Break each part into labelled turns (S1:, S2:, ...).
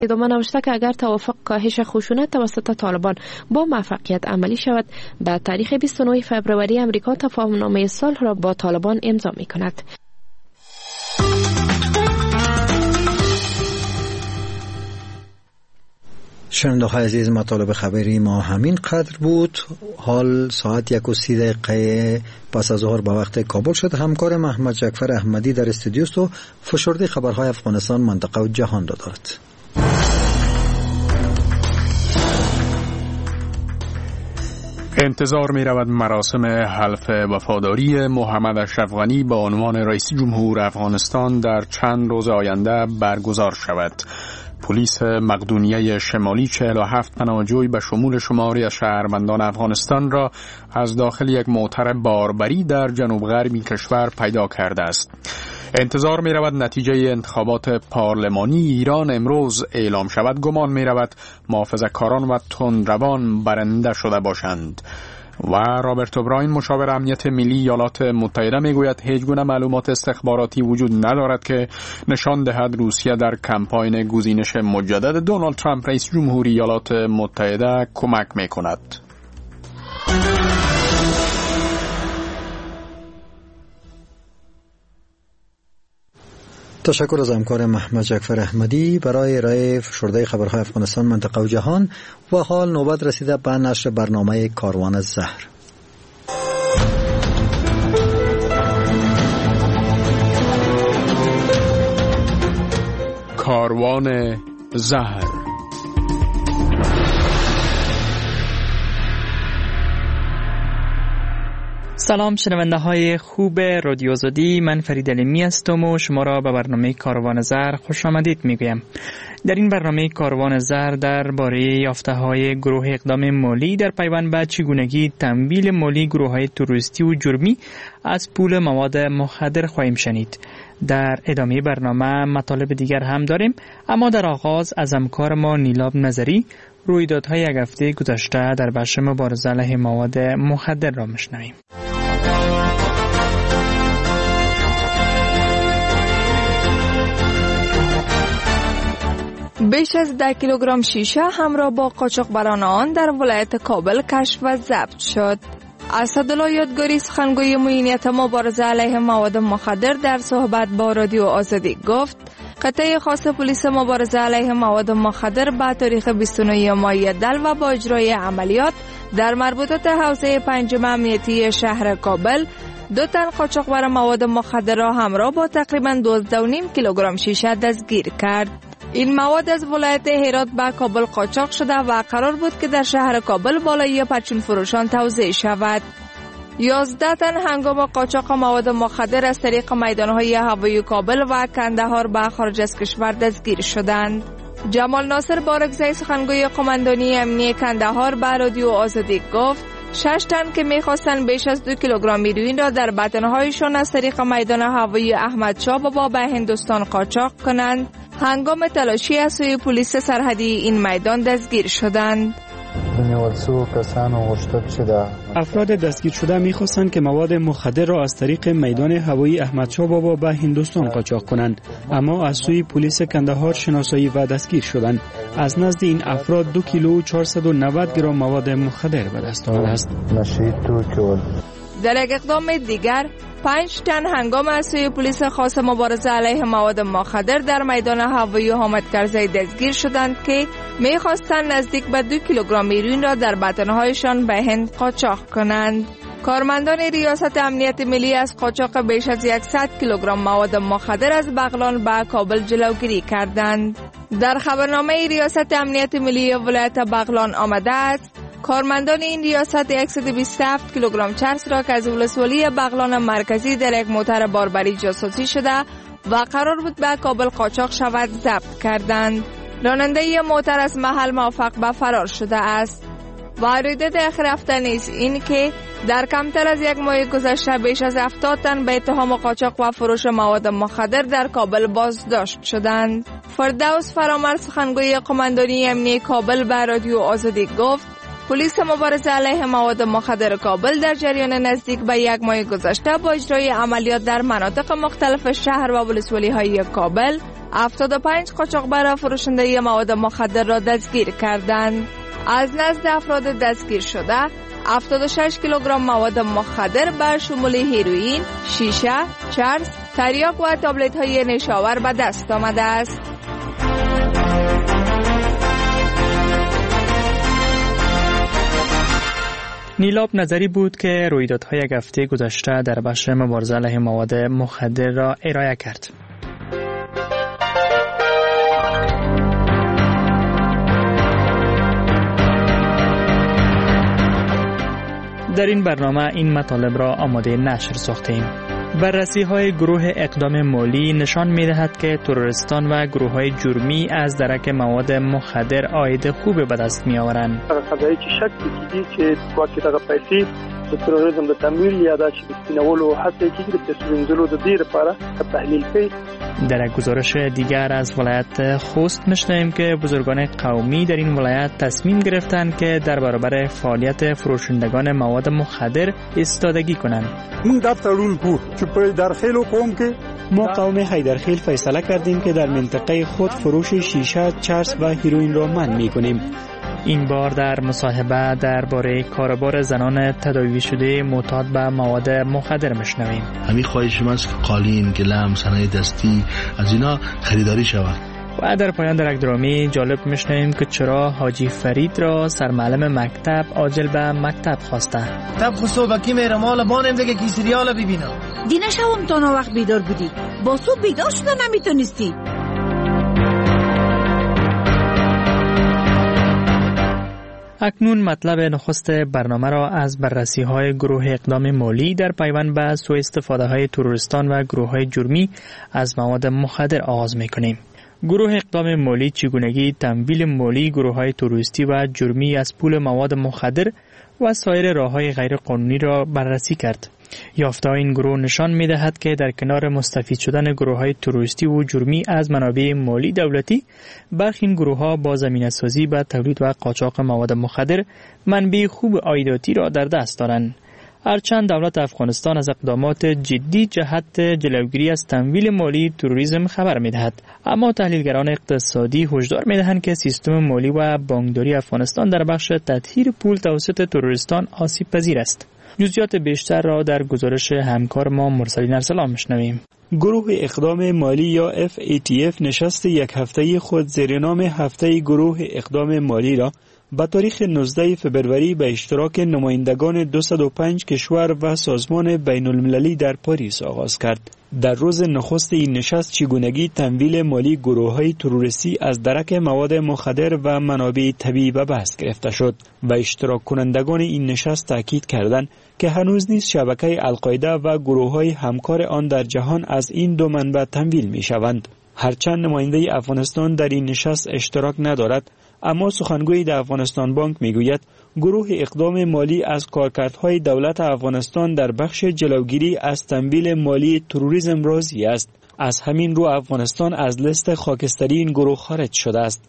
S1: ادامه نوشته که اگر توافق کاهش خشونت توسط طالبان با موفقیت عملی شود، در تاریخ 29 فوریه امریکا تفاهمنامه صلح را با طالبان امضا می‌کند.
S2: شنونده‌های عزیز، مطالب خبری ما همین قدر بود. حال ساعت 1:30 پس از ظهر به وقت کابل شد. همکار محمد جعفر احمدی در استودیو است و فشرده خبرهای افغانستان، منطقه و جهان را دارد.
S3: انتظار می رود مراسم حلف وفاداری محمد اشرف غنی به عنوان رئیس جمهور افغانستان در چند روز آینده برگزار شود. پلیس مقدونیه شمالی 47 پناهجوی به شمول شماری از شهروندان افغانستان را از داخل یک موتر باربری در جنوب غربی کشور پیدا کرده است. انتظار می رود نتیجه انتخابات پارلمانی ایران امروز اعلام شود. گمان می رود محافظه‌کاران و تندروان برنده شده باشند. و رابرت اوبراین مشاور امنیت ملی ایالات متحده میگوید هیچ گونه معلومات استخباراتی وجود ندارد که نشان دهد روسیه در کمپاین گزینش مجدد دونالد ترامپ رئیس جمهوری ایالات متحده کمک میکند.
S2: تشکر از همکار محمد جعفر احمدی برای ارائه فشرده خبرهای افغانستان، منطقه و جهان. و حال نوبت رسیده به نشر برنامه کاروان زهر.
S3: کاروان زهر.
S4: سلام شنونده های خوب رادیو آزادی، من فرید علیمی هستم و شما را به برنامه کاروان زهر خوش آمدید میگویم. در این برنامه کاروان زهر درباره یافته های گروه اقدام مالی در پیوند به چگونگی تمویل مالی گروه های تروریستی و جرمی از پول مواد مخدر خواهیم شنید. در ادامه برنامه مطالب دیگر هم داریم، اما در آغاز از همکار ما نیلاب نظری رویدادهای یک هفته گذشته در بخش مبارزه علیه مواد مخدر را میشنویم.
S5: بیش از 10 کیلوگرم شیشه همراه با قاچاقبران آن در ولایت کابل کشف و ضبط شد. اسدالله یادگاری سخنگوی معینیت مبارزه علیه مواد مخدر در صحبت با رادیو آزادی گفت قطعه خاص پلیس مبارزه علیه مواد مخدر به تاریخ 29 مای دل و با اجرای عملیات در مربوطات حوزه پنجم امنیتی شهر کابل 2 تن قاچاقبر مواد مخدر را همراه با تقریباً 12.5 کیلوگرم شیشه دستگیر کرد. این مواد از ولایت هرات به کابل قاچاق شده و قرار بود که در شهر کابل بالای پرچم فروشان توزیع شود. 11 تن هنگام قاچاق مواد مخدر از طریق میدانهای هوایی کابل و کندهار به خارج از کشور دستگیر شدند. جمال ناصر بارگزی سخنگوی قماندانی امنیتی کندهار به رادیو آزادی گفت 6 تن که می‌خواستند بیش از 2 کیلوگرم هیروئین را در بطن‌هایشان از طریق میدان هوایی احمدشاه بابا به هندوستان قاچاق کنند، هنگام تلاشی از سوی پلیس سرحدی این میدان دستگیر شدند.
S6: افراد دستگیر شده می‌خواستند که مواد مخدر را از طریق میدان هوایی احمدشاه بابا به هندوستان قاچاق کنند، اما از سوی پلیس کندهار شناسایی و دستگیر شدند. از نزد این افراد 2 کیلو و 490 گرم مواد مخدر به دست آمده است.
S5: در یک اقدام دیگر 5 تن هنگام از سوی پلیس خاص مبارزه علیه مواد مخدر در میدان هوایی حامد کرزی دستگیر شدند که می‌خواستند نزدیک به 2 کیلوگرم هیروئین را در بطن‌هایشان به هند قاچاق کنند. کارمندان ریاست امنیت ملی از قاچاق بیش از 100 کیلوگرم مواد مخدر از بغلان به کابل جلوگیری کردند. در خبرنامه ریاست امنیت ملی ولایت بغلان آمده است کارمندان این ریاست 127 کیلوگرم چرس را که از ولسوالی بغلان مرکزی در یک موتر باربری جاسوسی شده و قرار بود به کابل قاچاق شود ضبط کردند. راننده موتر از محل موفق به فرار شده است. و رویداد آخر هفته نیز این که در کمتر از 1 ماه گذشته بیش از 70 تن به اتهام قاچاق و فروش مواد مخدر در کابل بازداشت شدند. فردوس فرامرد سخنگوی قماندانی امنیتی کابل به رادیو آزادی گفت پلیس مبارزه علیه مواد مخدر کابل در جریان نزدیک به 1 ماه گذشته با اجرای عملیات در مناطق مختلف شهر و ولسوالی های کابل 75 قاچاقبر فروشنده مواد مخدر را دستگیر کردند. از نزد افراد دستگیر شده 76 کیلوگرم مواد مخدر بر شمول هیروئین، شیشه، چرس، تریاک و تابلت های نشاور به دست آمده است.
S4: نیلاب نظری بود که رویدادهای یک هفته گذشته در بخش مبارزه علیه مواد مخدر را ارائه کرد. در این برنامه این مطالب را آماده نشر ساختیم. بررسی‌های گروه اقدام مالی نشان می‌دهد که تروریستان و گروه‌های جرمی از درک مواد مخدر عاید خوب به دست می‌آورند.
S7: قضایی که شک کیږي چې واقعي دغه پیسې د تروریزم د تمویل یا د سپینولو هڅه کیږي د سپینولو د دې لپاره تحلیل کوي.
S4: در یک گزارش دیگر از ولایت خوست می‌شنویم که بزرگان قومی در این ولایت تصمیم گرفتند که در برابر فعالیت فروشندگان مواد مخدر ایستادگی کنند.
S8: این دفترون بود که در خیلو قوم که
S6: ما قوم حیدرخیل فیصله کردیم که در منطقه خود فروش شیشه، چرس و هیروئین را منع می‌کنیم.
S4: این بار در مصاحبه درباره کاروبار زنان تداوی شده معتاد به مواد مخدر میشنویم.
S9: همین خواهش ماست که قالین، گلم، صنایع دستی از اینا خریداری شود.
S4: و در پایان در یک درامی جالب میشنویم که چرا حاجی فرید را سرمعلم مکتب عاجل به مکتب خواسته.
S10: تب خصوبکی میره مال بانم دیگه کی سریال ببینم.
S11: دینه شوم تا نا وقت بیدار بودی. با صبح بیدار شده نمیتونستی.
S4: اکنون مطلب نخست برنامه را از بررسی‌های گروه اقدام مالی در پیوند به سوء استفاده‌های تروریستان و گروه‌های جرمی از مواد مخدر آغاز می‌کنیم. گروه اقدام مالی چگونگی تمویل مالی گروه‌های تروریستی و جرمی از پول مواد مخدر و سایر راه‌های غیرقانونی را بررسی کرد. یافته‌های این گروه نشان می‌دهد که در کنار مستفید شدن گروه‌های تروریستی و جرمی از منابع مالی دولتی، برخی این گروه‌ها با زمینه‌سازی به تولید و قاچاق مواد مخدر منبع خوب عایداتی را در دست دارند. هرچند دولت افغانستان از اقدامات جدی جهت جلوگیری از تمویل مالی تروریسم خبر می‌دهد، اما تحلیلگران اقتصادی هشدار می‌دهند که سیستم مالی و بانکداری افغانستان در بخش تطهیر پول توسط تروریستان آسیب‌پذیر است. جزئیات بیشتر را در گزارش همکار ما مرسلین ارسلان میشنویم.
S6: گروه اقدام مالی یا FATF نشست یک هفته‌ای خود زیر نام هفته گروه اقدام مالی را به تاریخ 19 فبروری به اشتراک نمایندگان 205 کشور و سازمان بین المللی در پاریس آغاز کرد. در روز نخست این نشست چگونگی تمویل مالی گروه‌های تروریستی از درک مواد مخدر و منابع طبیعی به بحث گرفته شد و اشتراک کنندگان این نشست تاکید کردند که هنوز نیز شبکه القاعده و گروه‌های همکار آن در جهان از این دو منبع تمویل می‌شوند. هرچند نماینده افغانستان در این نشست اشتراک ندارد، اما سخنگوی در افغانستان بانک میگوید گروه اقدام مالی از کارکردهای دولت افغانستان در بخش جلوگیری از تمویل مالی تروریسم راضی است. از همین رو افغانستان از لیست خاکستری این گروه خارج شده است.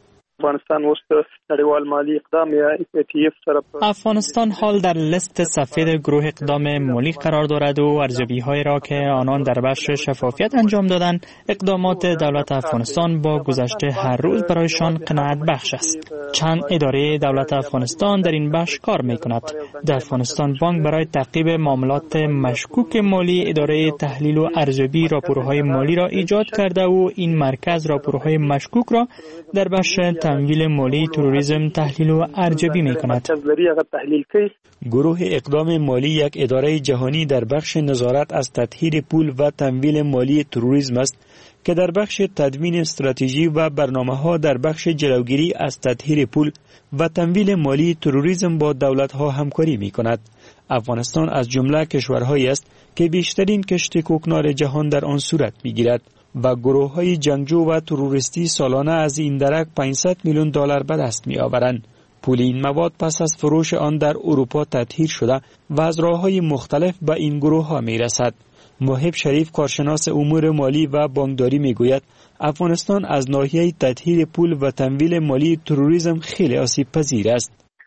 S4: افغانستان حال در لیست سفید گروه اقدام مالی قرار دارد و ارزیابی‌هایی را که آنان در بخش شفافیت انجام دادند، اقدامات دولت افغانستان با گذشته هر روز برایشان قناعت بخش است. چند اداره دولت افغانستان در این بخش کار می‌کند. در افغانستان بانک برای تعقیب معاملات مشکوک مالی اداره تحلیل و ارزیابی راپورهای مالی را ایجاد کرده و این مرکز راپورهای مشکوک را در بخش تمویل مالی تروریسم تحلیل و ارزیابی می‌کند.
S6: گروه اقدام مالی یک اداره جهانی در بخش نظارت از تطهیر پول و تمویل مالی تروریسم است که در بخش تدوین استراتژی و برنامه‌ها در بخش جلوگیری از تطهیر پول و تمویل مالی تروریسم با دولت‌ها همکاری می‌کند. افغانستان از جمله کشورهایی است که بیشترین کشت کوکنار جهان در آن صورت می‌گیرد و گروه‌های جنگجو و تروریستی سالانه از این درک 500 میلیون دلار به دست می‌آورند. پول این مواد پس از فروش آن در اروپا تطهیر شده و از راه‌های مختلف به این گروه‌ها می‌رسد. محب شریف کارشناس امور مالی و بانکداری می‌گوید افغانستان از ناحیه تطهیر پول و تمویل مالی تروریسم خیلی آسیب پذیر است.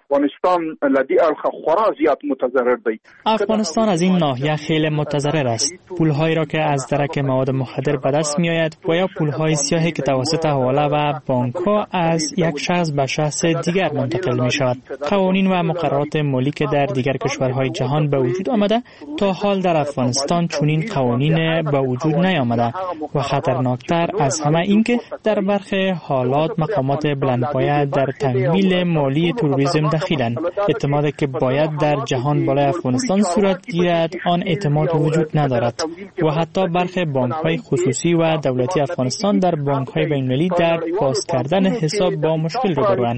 S12: افغانستان لدی اړخ خورا زیات متضرر دی.
S4: افغانستان از این ناحیه خیلی متضرر است. پولهایی را که از درک مواد مخدر به دست می آید و یا پولهای سیاهی که توسط حواله و بانک‌ها از یک شخص به شخص دیگر منتقل می شود. قوانین و مقررات مالی که در دیگر کشورهای جهان به وجود آمده، تا حال در افغانستان چنین قوانین به وجود نیامده و خطرناکتر از همه این که در برخی حالات مقامات بلندپایه در تمویل مالی تروریسم دخیلند. اعتمادی که باید در جهان بالای افغانستان صورت گیرد، آن اعتماد وجود ندارد و حتی برخی بانک‌های خصوصی و دولتی افغانستان در بانک‌های بین‌المللی در باز کردن حساب با مشکل روبروند.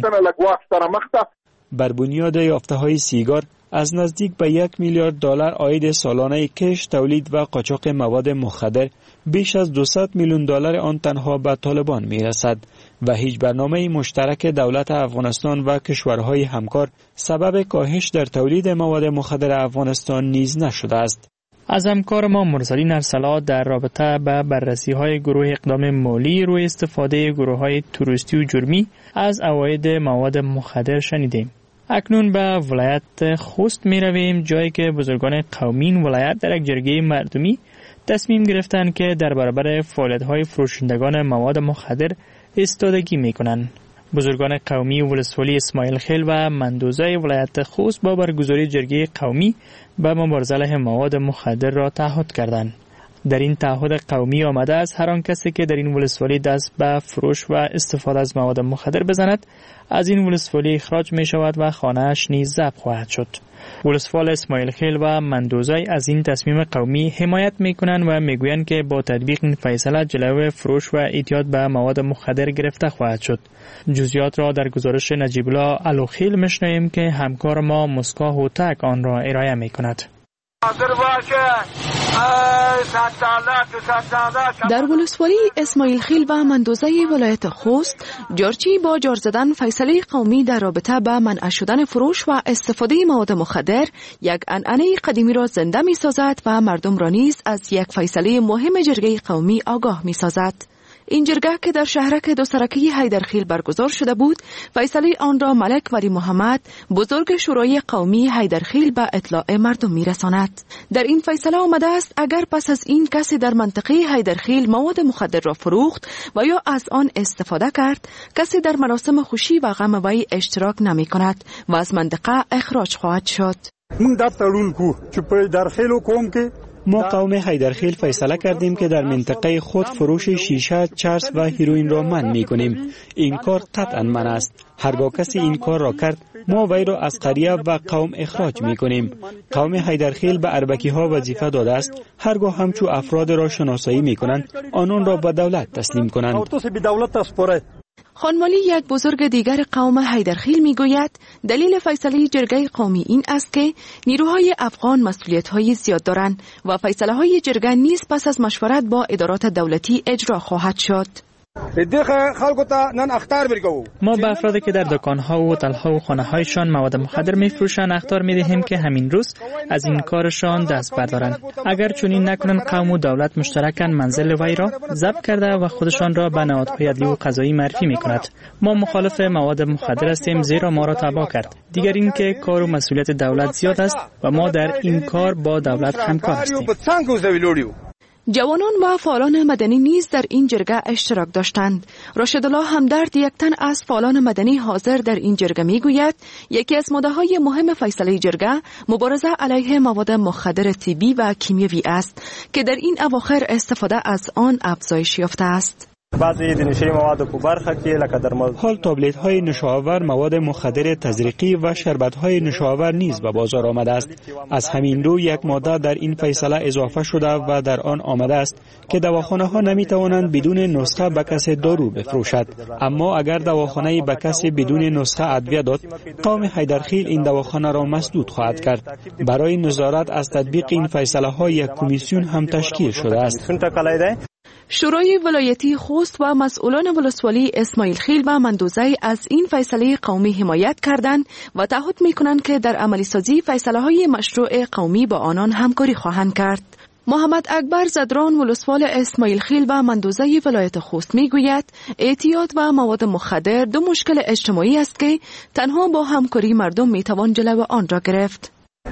S6: بر بنیاد یافته‌های سیگار از نزدیک به $1 میلیارد عاید سالانه کشت، تولید و قاچاق مواد مخدر، بیش از $200 میلیون آن تنها به طالبان میرسد و هیچ برنامه مشترک دولت افغانستان و کشورهای همکار سبب کاهش در تولید مواد مخدر افغانستان نیز نشده است.
S4: از همکار ما مرسلین ارسلات در رابطه به بررسی‌های گروه اقدام مالی روی استفاده گروه‌های توریستی و جرمی از عواید مواد مخدر شنیدیم. اکنون به ولایت خوست می رویم، جایی که بزرگان قومی این ولایت در یک جرگه مردمی تصمیم گرفتند که در برابر فعالیت‌های فروشندگان مواد مخدر ایستادگی می کنند. بزرگان قومی ولسوالی اسماعیل خیل و مندوزای ولایت خوست با برگزاری جرگه قومی به مبارزه علیه مواد مخدر را تعهد کردند. در این تعهد قومی آمده است هر آن کسی که در این ولسوالی دست به فروش و استفاده از مواد مخدر بزند، از این ولسوالی اخراج می شود و خانه‌اش نیز ضبط خواهد شد. ولسوال اسماعیل خیل و مندوزای از این تصمیم قومی حمایت می کنند و می گویند که با تطبیق این فیصله جلوی فروش و اعتیاد به مواد مخدر گرفته خواهد شد. جزئیات را در گزارش نجیب الله الوخیل میشنویم که همکار ما مسکا هوتک آن را ارائه می کند.
S13: در ولسوالی اسماعیل خیل و مندوزه ولایت خوست، جارچی با جار زدن فیصله قومی در رابطه با منع شدن فروش و استفاده مواد مخدر یک عنعنه قدیمی را زنده می سازد و مردم را نیز از یک فیصله مهم جرگه قومی آگاه می سازد. این جرگه که در شهرک دو سرکی حیدرخیل برگزار شده بود، فیصله آن را ملک ولی محمد بزرگ شورای قومی حیدرخیل به اطلاع مردم میرساند. در این فیصله آمده است اگر پس از این کسی در منطقه حیدرخیل مواد مخدر را فروخت و یا از آن استفاده کرد، کسی در مراسم خوشی و غم وی اشتراک نمی کند و از منطقه اخراج خواهد شد.
S6: ما قوم حیدرخیل فیصله کردیم که در منطقه خود فروش شیشه، چرس و هیروئین را منع می‌کنیم. این کار قطعاً منع است. هرگاه کسی این کار را کرد، ما وی را از قریه و قوم اخراج می‌کنیم. قوم حیدرخیل به اربکی‌ها وظیفه داده است هرگاه همچو افراد را شناسایی می‌کنند، آنان را به دولت تسلیم کنند.
S13: خانوالی یک بزرگ دیگر قوم حیدرخیل میگوید دلیل فیصله جرگه قومی این است که نیروهای افغان مسئولیت‌های زیاد دارند و فیصله‌های جرگه نیز پس از مشورت با ادارات دولتی اجرا خواهد شد.
S4: ما به افرادی که در دکان‌ها و هتل‌ها و خانه‌هایشان مواد مخدر می‌فروشند اخطار می‌دهیم که همین روز از این کارشان دست بردارند. اگر چنین نکنند، قوم و دولت مشترکاً منزل وی را ضبط کرده و خودشان را به نهادهای عدلی و قضایی معرفی می‌کند. ما مخالف مواد مخدر هستیم زیرا ما را تباه کرد. دیگر اینکه کار و مسئولیت دولت زیاد است و ما در این کار با دولت همکار هستیم.
S13: جوانان و فعالان مدنی نیز در این جرگه اشتراک داشتند. راشدالله همدرد، یک تن از فعالان مدنی حاضر در این جرگه میگوید یکی از ماده‌های مهم فیصله جرگه مبارزه علیه مواد مخدر طبی و کیمیایی است که در این اواخر استفاده از آن افزایش یافته است.
S6: بعضی د نشه موادو په برخه کې لکه درمل، حال تابلت های نشاور، مواد مخدر تزریقی و شربت های نشاور نیز به بازار آمده است. از همین رو یک ماده در این فیصله اضافه شده و در آن آمده است که دواخانه ها نمی توانند بدون نسخه به کسی دارو بفروشد، اما اگر دواخانه به کسی بدون نسخه ادویه داد، قوم حیدرخیل این دواخانه را مسدود خواهد کرد. برای نظارت از تطبیق این فیصله ها یک کمیسیون هم تشکیل شده است.
S13: شورای ولایتی خوست و مسئولان ولسوالی اسماعیل خیل و مندوزه از این فیصله قومی حمایت کردند و تعهد می‌کنند که در عملی سازی فیصله های مشروع قومی با آنان همکاری خواهند کرد. محمد اکبر زدران ولسوال اسماعیل خیل و مندوزه ولایت خوست میگوید اعتیاد و مواد مخدر دو مشکل اجتماعی است که تنها با همکاری مردم میتوان جلو آن را گرفت.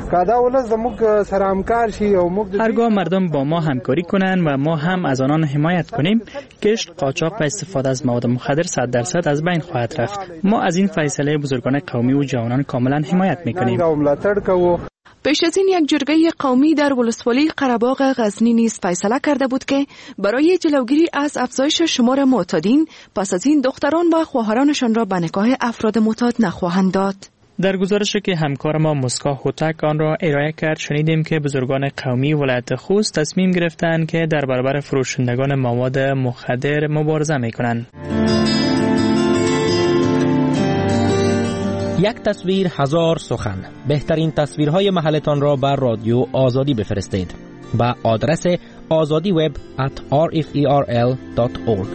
S4: هرگاه مردم با ما همکاری کنند و ما هم از آنان حمایت کنیم، کشت، قاچاق و استفاده از مواد مخدر 100% از بین خواهد رفت. ما از این فیصله بزرگان قومی و جوانان کاملا حمایت میکنیم.
S13: پیش از این یک جرگه قومی در ولسوالی قره‌باغ غزنی نیز فیصله کرده بود که برای جلوگیری از افزایش شمار معتادین پس از این دختران و خواهرانشان را به نکاح افراد معتاد نخواهند داد.
S4: در گزارشی که همکار ما مسکا هوتک آن را ارائه کرد شنیدیم که بزرگان قومی ولایت خوست تصمیم گرفتند که در برابر فروشندگان مواد مخدر مبارزه می‌کنند.
S14: یک تصویر هزار سخن. بهترین تصویرهای محلتان را بر رادیو آزادی بفرستید با آدرس azadiweb@rferl.org.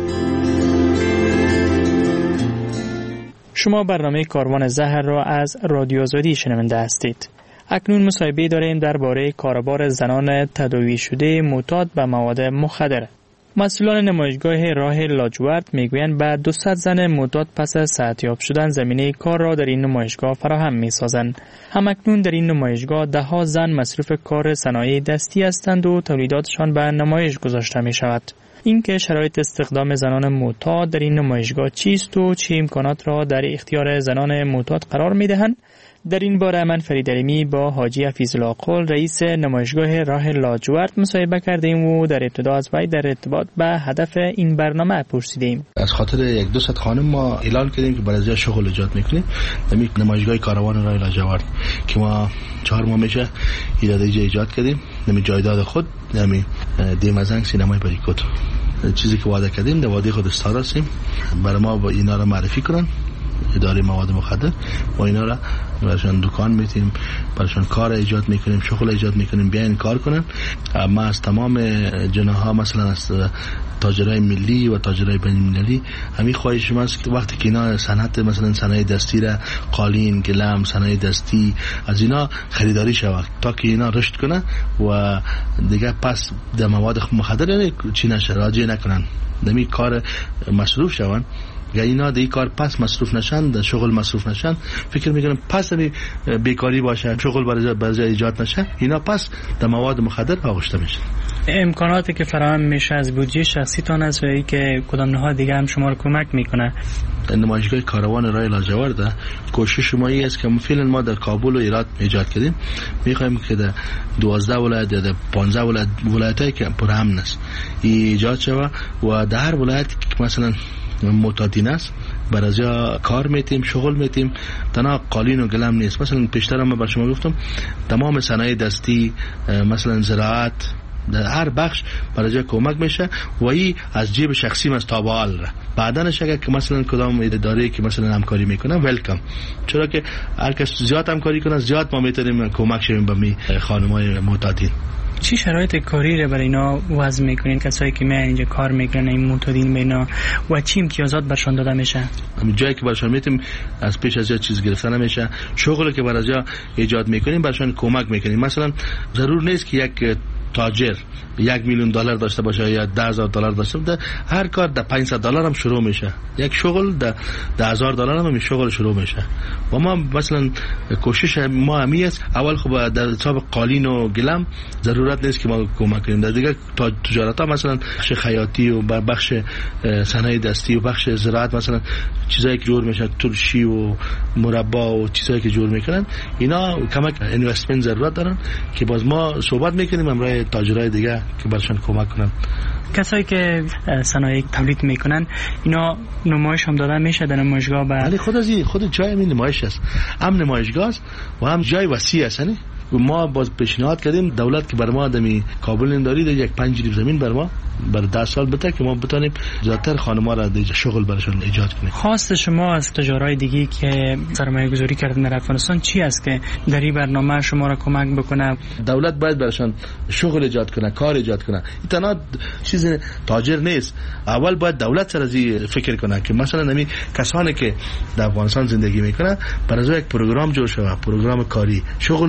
S4: شما برنامه کاروان زهر را از رادیو آزادی شنونده هستید. اکنون مصاحبه داریم درباره کاروبار زنان تداوی شده معتاد به مواد مخدر. مسئولان نمایشگاه راه لاجورد میگویند بعد 200 زن معتاد پس از صحتیاب شدن زمینه کار را در این نمایشگاه فراهم می‌سازند. همکنون در این نمایشگاه ده‌ها زن مصروف کار صنایع دستی هستند و تولیداتشان به نمایش گذاشته می‌شود. اینکه شرایط استخدام زنان معتاد در این نمایشگاه چیست و چه امکانات را در اختیار زنان معتاد قرار می‌دهند، در این باره من فرید علیمی با حاجی حفیظ الله قل رئیس نمایشگاه راه لاجورد مصاحبه کردیم و در ابتدا از وی در ارتباط به هدف این برنامه پرسیدیم.
S9: از خاطر 1-2 خانم ما اعلان کردیم که برای شغل ایجاد میکنیم در نمایشگاه کاروان راه لاجورد که ما 4 ماه میشه ایجاد کردیم. نمی جایداد خود نمی دیمزنگ سینمای پریکوت چیزی که وعده کردیم در وعده خود استاد هستیم. برای ما با اینا را معرفی کنن اداره مواد مخدر با اینا را براشون دکان میتیم، براشون کار ایجاد میکنیم، شغل ایجاد میکنیم، بیاین کار کنن. ما از تمام جناها مثلا از تاجرای ملی و تاجرای بین‌المللی همین خواهش ماست که وقتی که اینا صنعت مثلا صنایع دستی را قالین، گلم، صنایع دستی از اینا خریداری شود تا که اینا رشد کنه و دیگه پس در مواد مخدر چی نشه راجع نکنن، نمی کار مصروف شون. یا اینا در این کار پس مصروف نشن، در شغل مصروف نشن، فکر میکنم پس بیکاری باشه، شغل برای ایجاد نشه، اینا پس در مواد مخدر آغشته میشه.
S4: امکاناتی که فراهم میشه از بودجه شخصی تان است و ای که کدام نهاد دیگه هم شما رو کمک میکنه؟
S9: نمایشگاه کاروان راه لاجورد کوشش ما است که فعلا ما در کابل و هرات ایجاد کردیم، میخوایم که در 12 ولایت یا در 15 ولایتایی که پر امن است ایجاد شود و در هر ولایت که مثلا معتادین است برای کار میتیم، شغل میتیم، تنها قالین و گلم نیست. مثلا پیشتر هم بر شما گفتم تمام صنایع دستی مثلا زراعت در هر بخش برای کمک میشه و این از جیب شخصی از تابعال را بعدن شکر که مثلا کدام اداره که مثلا همکاری میکنه ویلکم، چرا که هر کس زیاد همکاری کنه زیاد ما میتونیم کمک شویم به می خانمای معتادین.
S4: چی شرایط کاری رو برای اینا وضع میکنین کسایی که میان اینجا کار میکنن این معتادین بینا و چی امتیازات برشان داده میشه؟
S9: همین جایی که برشان میتیم از پیش از چیز گرفتن نمیشه، شغلی که برای ایجاد میکنیم برشان کمک میکنیم. مثلا ضرور نیست که یک تاجر $1,000,000 داشته باشه یا $10,000 داشته باشه، هر کار در $500 هم شروع میشه، یک شغل در $10,000 هم شغل شروع میشه. و ما مثلا کوشش ما همی است اول خب در حساب قالین و گلم ضرورت نیست که ما کمک کنیم، در دیگه تجارت ها مثلا بخش خیاطی و بخش صنایع دستی و بخش زراعت مثلا چیزایی که جور میشه ترشی و مربا و چیزایی که جور میکنن اینا کمک اینوستمنت ضرورت دارن که باز ما صحبت میکنیم امرای تاجرای دیگه که برشان کمک کنن.
S4: کسایی که صنایع تولید میکنن اینا نمایش هم داده میشه در نمایشگاه؟
S9: ولی خود جای این نمایش است، هم نمایشگاه است و هم جای وسیع است. و ما باز پیشنهاد کردیم دولت که بر ما دمی کابل دارید یک 5 ریب زمین بر ما برای 10 سال بده که ما بتونیم زیادتر خانم‌ها را شغل براشون ایجاد کنیم.
S4: خواست شما از تجارای دیگه که سرمایه گذاری کردن در افغانستان چی است که در این برنامه شما را کمک بکنه؟
S9: دولت باید براشون شغل ایجاد کنه، کار ایجاد کنه. این تنها چیز تاجر نیست، اول باید دولت سر از فکر کنه که مثلا نمی کسانی که در افغانستان زندگی میکنه برای یک پروگرام جور شود، پروگرام کاری، شغل ایجاد شود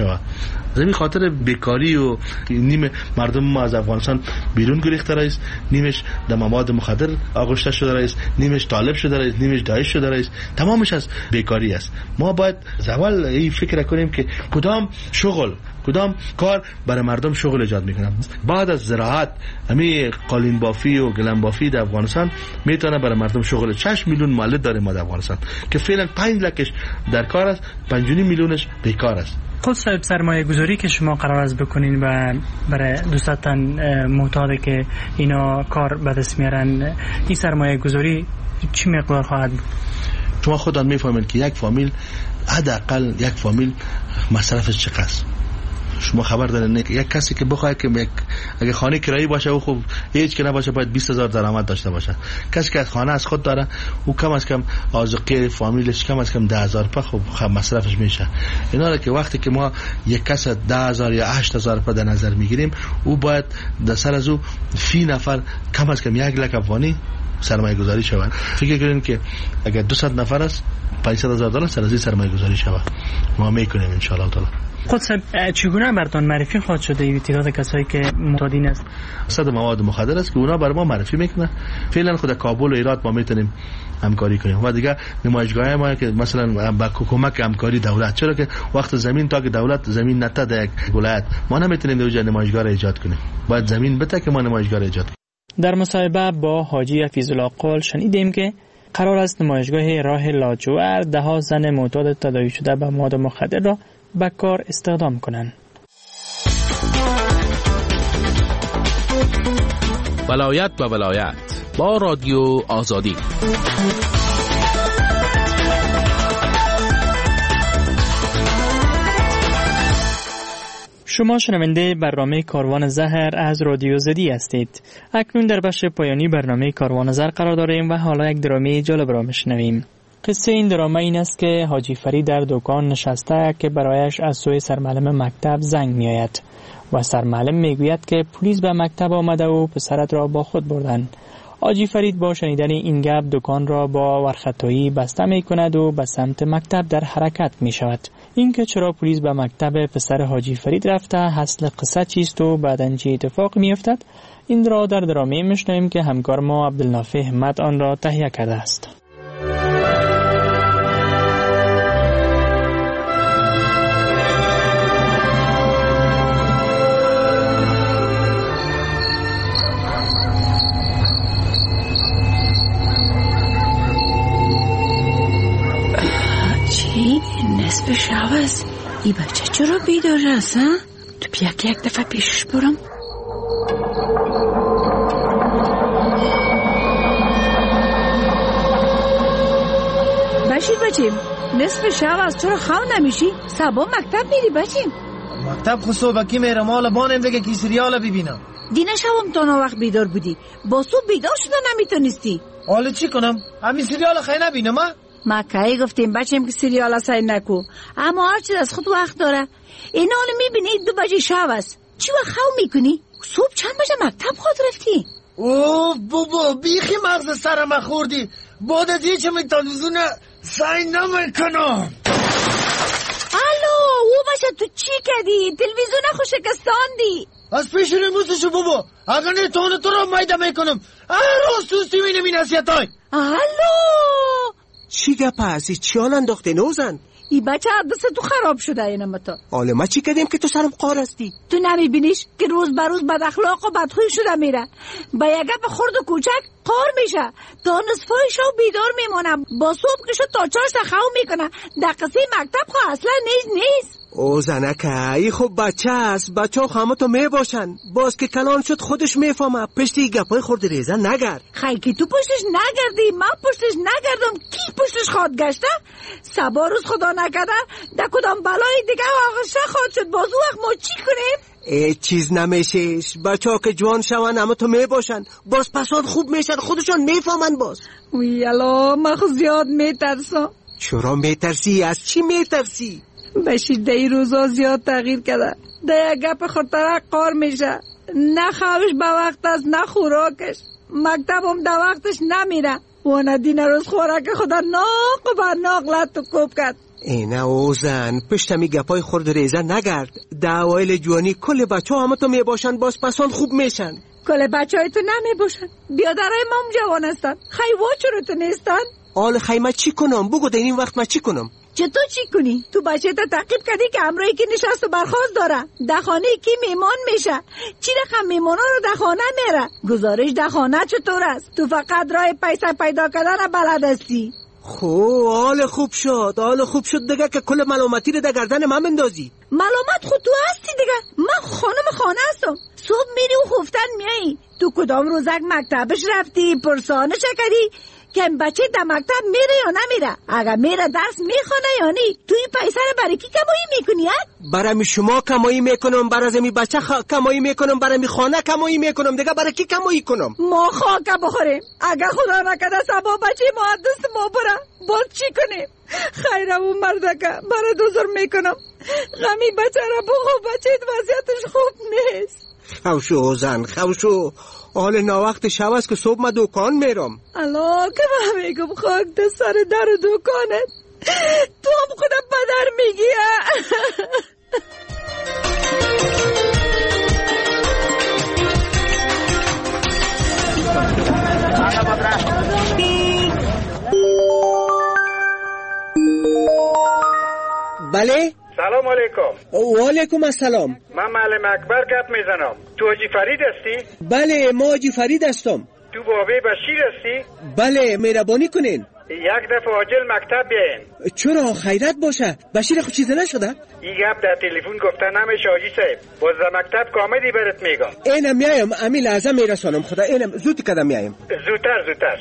S9: شود. از این خاطر بیکاری و نیم مردم ما از افغانستان بیرون گریخته است، نیمش در مواد مخدر آغشته شده است، نیمش طالب شده است، نیمش داعش شده است، تمامش از بیکاری است. ما باید اول این فکر کنیم که کدام شغل، کدام کار برای مردم شغل ایجاد میکنه. بعد از زراعت همین قالین بافی و گلم بافی در افغانستان میتونه برای مردم شغل. 6 میلیون مولد داره ما در افغانستان که فعلا 5 لکش در کار است، 5.5 میلیونش بیکار است.
S4: خود صاحب سرمایه گذاری که شما قرار است بکنین و برای 200 تن معتاد که اینا کار به دست میارن، این سرمایه گذاری چی مقدار خواهد بود؟
S9: شما خودتان میفهمید که یک فامیل حداقل یک فامیل مصرفش چقدر. شما خبر دارین یک کسی که بخواد که اگه خانه کرایی باشه او خوب هیچ که نباشه باید 20,000 درآمد داشته باشه. کسی که خانه از خود داره او کم از کم آذوقه فامیلش کم از کم 10,000 روپیه خب مصرفش میشه. اینا را که وقتی که ما یک کس 10,000 یا 8,000 روپیه در نظر میگیریم او باید در سر از او فی نفر کم از کم 1 لک افغانی سرمایه گذاری شود. فکر کنین که اگر 200 نفر است 500,000 دلار سر از این سرمایه گذاری شود. ما میکنیم ان شاء الله تعالی.
S4: خود صاحب چگونه براتون معرفی خواهد شده این تعداد کسایی که معتادین است؟
S9: صد مواد مخدر است که اونا برای ما معرفی میکنه. فعلا خود کابل و هرات ما میتونیم همکاری کنیم و دیگه نمایشگاه ما که مثلا با کمک همکاری دولت، چرا که وقت زمین تا که دولت زمین نته در یک ولایت ما نمیتونیم اونجا نمایشگاه را ایجاد کنیم، باید زمین بده که ما نمایشگاه را ایجاد کنیم.
S4: در مصاحبه با حاجی حفیظالله قول شنیدیم که قرار است نمایشگاه راه لاجورد 10 زن معتاد تداوی شده به مواد مخدر را به کار استخدام کنند.
S15: ولایت و ولایت با رادیو آزادی.
S4: شما شنونده برنامه کاروان زهر از رادیو آزادی هستید. اکنون در بخش پایانی برنامه کاروان زهر قرار داریم و حالا یک درامی جالب را میشنویم. قصه این درامه این است که حاجی فرید در دکان نشسته که برایش از سوی سرمعلم مکتب زنگ می آید و سرمعلم می گوید که پلیس به مکتب آمده و پسرت را با خود بردن. حاجی فرید با شنیدن این گپ دکان را با ورختایی بسته می کند و به سمت مکتب در حرکت می شود. این که چرا پلیس به مکتب پسر حاجی فرید رفته اصل قصه چیست و بعداً چه اتفاق می افتد، این را در درامه میشنویم که همکار ما عبدالنافع همت آن را تهیه کرده است.
S11: نصف شب است. ای بچه چرا بیدار است؟ تو بیا که یک دفعه پیشش برم. بشیر بچیم نصف شب است، چرا خواب نمیشی؟ صبح مکتب میری بچیم؟
S10: مکتب خود صبحکی میرم، حالا بانم دیگه کی سریال ببینم.
S11: دینا شبم تا نا وقت بیدار بودی، با صبح بیدار شده نمیتونستی.
S10: حالا چی کنم؟ همین سریال خیلی نبینم.
S11: ما کی گفتیم بچیم که سریال سعی نکو، اما هر چیز از خود وقت داره. این حال میبینی 2 بجه شب است، چی وقت خواب میکنی؟ صبح چند بجه مکتب خود رفتی؟
S10: اوه بابا بیخی مغز سرم خوردی، بعد از یه چه می تلویزیون سعی نمیکنم.
S11: الو او بچه تو چی کردی؟ تلویزیون خو شکستاندی.
S10: از پیش نموزشو بابا، اگر نه تونه تو را میده میکنم. روز توستی می نمی نصیحتای.
S11: الو
S16: چی گپ هستی؟ چی حال انداخته نوزن؟
S11: ای بچه دست تو خراب شده اینم تا.
S16: حالا ما چی کردیم که تو سرم قار هستی؟
S11: تو نمیبینیش که روز به روز بد اخلاق و بدخوی شده میره، با یک گپ خرد و کوچک قار میشه، تا نصفای شب بیدار میمونه، با صبح که شد تا 4 تا خواب میکنه. در قصه مکتب خو اصلا نیست.
S16: او زنکه ای خب بچه است، بچه ها همه تو میباشن، باز که کلان شد خودش میفهمه، پشتی گپای خورد ریزه نگرد.
S11: خیلی تو پشتش نگردی، من پشتش نگردم، کی پشتش خواد گشته؟ سبا روز خدا نکرده در کدام بلای دیگه واقعشه خواد شد، باز وقت ما چی کنیم؟
S16: چیز نمیشش، بچه ها که جوان شون همه تو میباشن، باز پسان خوب میشن، خودشان میفهمن. باز
S11: وی الا من خود زیاد میترسم.
S16: چرا میترسی؟ از چی میترسی؟
S11: بشیر دی روزا زیاد تغییر کرده، در یک گپ خورتره قار میشه، نه خوابش به وقت است نه خوراکش، مکتبم در وقتش نمیره و نه دین روز خوراک خدا ناق و برناق لط و کوب کرد.
S16: اینه اوزن پشتمی گپای خورد ریزه نگرد. دعوایل جوانی کل بچه ها همه تو می باشن باز پسان خوب میشن.
S11: کل بچه های تو نمی باشن، بیادرهای ما هم جوان هستن. خیوا چرا تو نیستن؟
S16: آل خیمه چی کنم؟ بگو در این وقت ما چی کنم؟
S11: چطور چی کنی؟ تو بچه تا تعقیب کردی که امروی که نشست و برخواست داره در خانه کی میمان میشه؟ چی رقم میمانا رو در خانه میره؟ گزارش در خانه چطور است؟ تو فقط راه پیسه پیدا کردن بلد هستی.
S16: خب حال خوب شد دیگه که کل ملامتی رو در گردن من بندازی.
S11: ملامت خود تو هستی دیگه. من خانه هستم. صبح میری و خفتن میایی. تو کدام روزک مکتبش رفتی پرسانه کردی که بچه در مکتب میره یا نمیره؟ اگر میره درس میخونه یا نی؟ توی پیسه رو برای کی کمایی میکنی؟
S16: برای شما کمایی میکنم، برای زمی بچه کمایی میکنم، برای می خانه کمایی میکنم. دیگه برای کی کمایی کنم؟
S11: ما خاک بخوریم. اگر خدا نکرده سبا بچه ما دست ما بره باز چی کنیم؟ خیره و مردکه برای دوزر میکنم. غمی بچه را بخو، بچه وضعیتش خوب نیست.
S16: خوشو زن خوشو، حال ناوقت شب است که صبح ما دکان میرم.
S11: الا که من میگم خاک ده سر در دکانت، تو هم خودم بدر میگی.
S16: بله؟
S17: سلام علیکم.
S16: و علیکم السلام.
S17: من معلم اکبر گپ میزنم. تو حاجی فرید هستی؟
S16: بله ما حاجی فرید هستم.
S17: تو بابی بشیر هستی؟
S16: بله مهربانی کنین.
S17: یک دفعه عاجل مکتب بیاین.
S16: چرا خیرت باشه؟ بشیر خود چیزی نشده؟
S17: این گپ در تلفن گفته نمیشه حاجی صاحب. باز در مکتب کامدی برات میگم.
S16: اینم میایم امی لحظه میرسانم. خدا اینم زود کدم میایم.
S17: زودتر.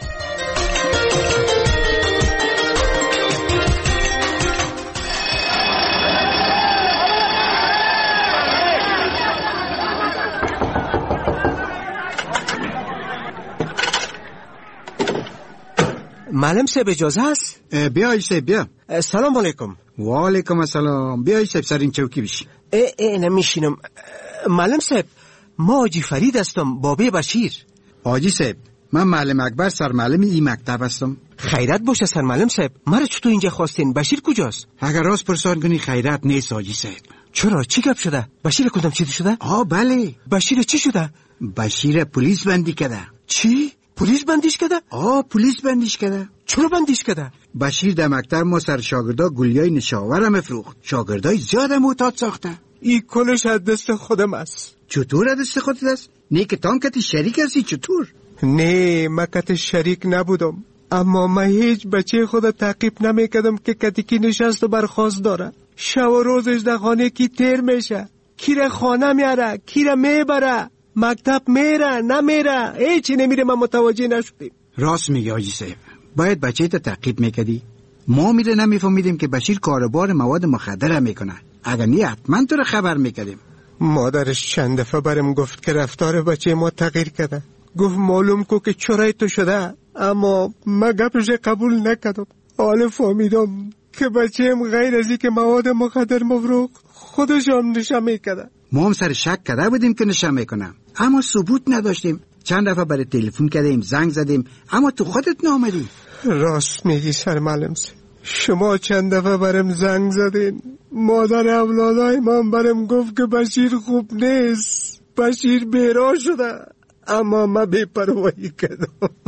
S16: معلم صاحب اجازه است؟
S2: بیا ایسه بیا.
S16: سلام علیکم.
S2: و علیکم السلام. بیا ایسه سر این چوکی بشی.
S16: نمیشینم. معلم صاحب ما حاجی فرید هستم، بابی بشیر.
S2: حاجی صاحب من معلم اکبر سرمعلم این مکتب هستم.
S16: خیرت باشه سرمعلم صاحب. مرا چطور اینجا خواستین؟ بشیر کجاست؟
S2: اگر راست پرسان کنی خیرت نیست حاجی صاحب.
S16: چرا چی گپ شده؟ بشیر کدام چی شده؟
S2: بله.
S16: بشیر چی شده؟
S2: بشیر پلیس بندی کرده.
S16: چی؟ پلیس بندیش کرده؟
S2: پلیس بندیش کرده.
S16: چرا بندیش کرده؟
S2: بشیر در مکتب ما سر شاگردا گلیای نشاور هم افروخت. شاگردای زیاد معتاد ساخته.
S16: این کلش از دست خودم است.
S2: چطور از دست خودت است؟ نه که تام کتی شریک هستی چطور؟
S16: نه من کتی شریک نبودم، اما من هیچ بچه خود تعقیب نمیکردم که کتی کی نشست و برخواست داره. شب و روزش در خانه کی تیر میشه، کی را خانه میاره، کی را میبره، مکتب میره نمیره، هیچی نمیره. من متوجه نشدیم.
S2: راست میگی حاجی صاحب، باید بچه تا تعقیب میکردی. ما میره نمیفهمیدیم که بشیر کاربار مواد مخدر میکنه. اگر نی حتما تو رو خبر میکردیم.
S16: مادرش چند دفعه برم گفت که رفتار بچه ما تغییر کرده. گفت معلوم کو که چرای تو شده، اما من گپش قبول نکردم. حالا فهمیدم که بچه‌م غیر از اینکه مواد مخدر مفروخ خودش هم نشه میکرده.
S2: ما هم سر شک کرده بودیم که نشه میکنه، اما ثبوت نداشتیم. چند دفعه برای تلفن کردیم، زنگ زدیم، اما تو خودت نامدی.
S16: راست میگی سرمعلم صاحب. شما چند دفعه برم زنگ زدین. مادر اولادای من برم گفت که بشیر خوب نیست، بشیر بیراه شده، اما من بی‌پروايی کردم.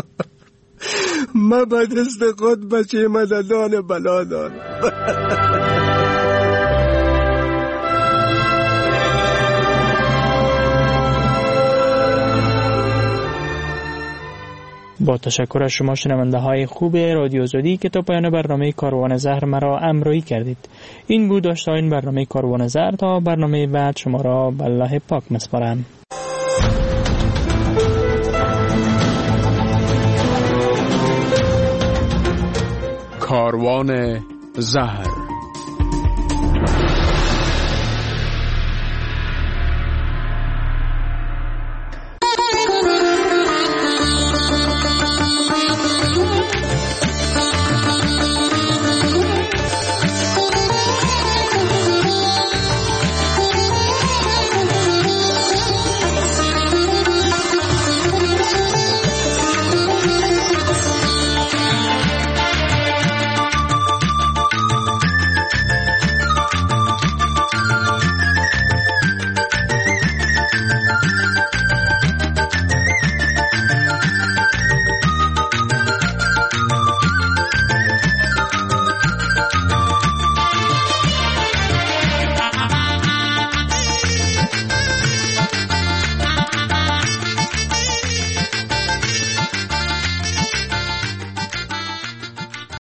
S16: من به دست خود بچه مددان بلا دارم.
S4: با تشکر از شما شنونده های خوب رادیو آزادی که تا پایان برنامه کاروان زهر مرا همراهی کردید. این بود داشتین برنامه کاروان زهر. تا برنامه بعد شما را به الله پاک میسپارم.
S3: کاروان زهر.